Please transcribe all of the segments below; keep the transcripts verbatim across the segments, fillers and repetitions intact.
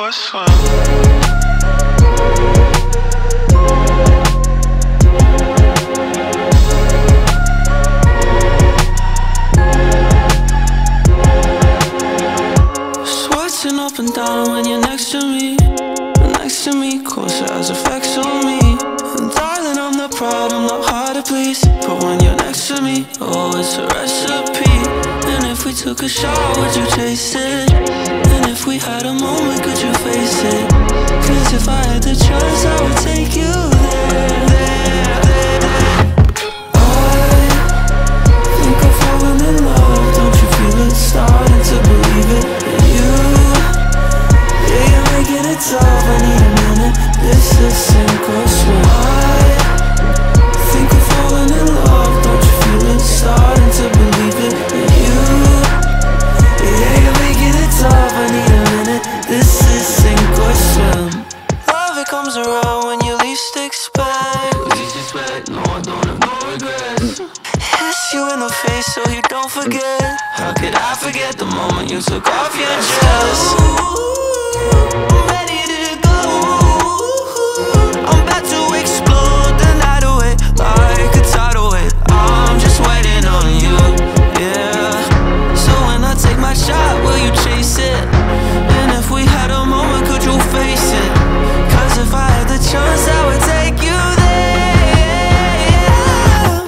or swim. Sweating up and down when you're next to me, next to me, closer as effects on me. And darling, I'm not proud, I'm not hard to please, but when you're next to me, oh, it's a recipe. And if we took a shot, would you chase it? And if we had a moment, could you face it? Cause if I had the chance, I would take you there, there, there, there. I think I'm falling in love, don't you feel it? Starting to believe it. You, yeah, you're making it tough, I need a minute. This is sink or swim. I think I'm falling in love, don't you feel it? Starting to believe it. You, yeah, you're making it tough, I need a minute. This is sink or swim. Love, it comes around when you least expect. Least expect, no, I don't have no regrets. Hiss you in the face so you don't forget. How could I forget the moment you took off your dress? I'm ready to go, I'm about to explode the night away like a tidal wave. I'm just waiting on you, yeah. So when I take my shot, will you chase it? And if we had a moment, could you face it? Cause if I had the chance, I would take you there, yeah.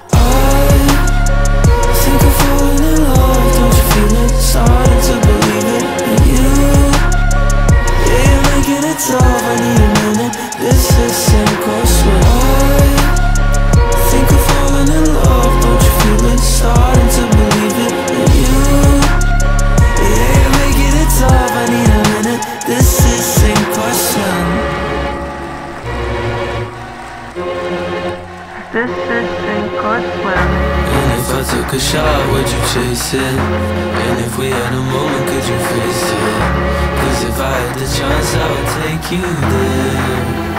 I think I'm falling in love, don't you feel it? Starting to believe it. And you, yeah, you're making it tough, I need a minute. This is sink or swim. I think I'm falling in love, don't you feel it? Starting to believe it. And you, yeah, you're making it tough, I need a minute. This is sink or swim. This is sink or swim. And if I took a shot, would you chase it? And if we had a moment, could you face it? Cause if I had the chance, I would take you there.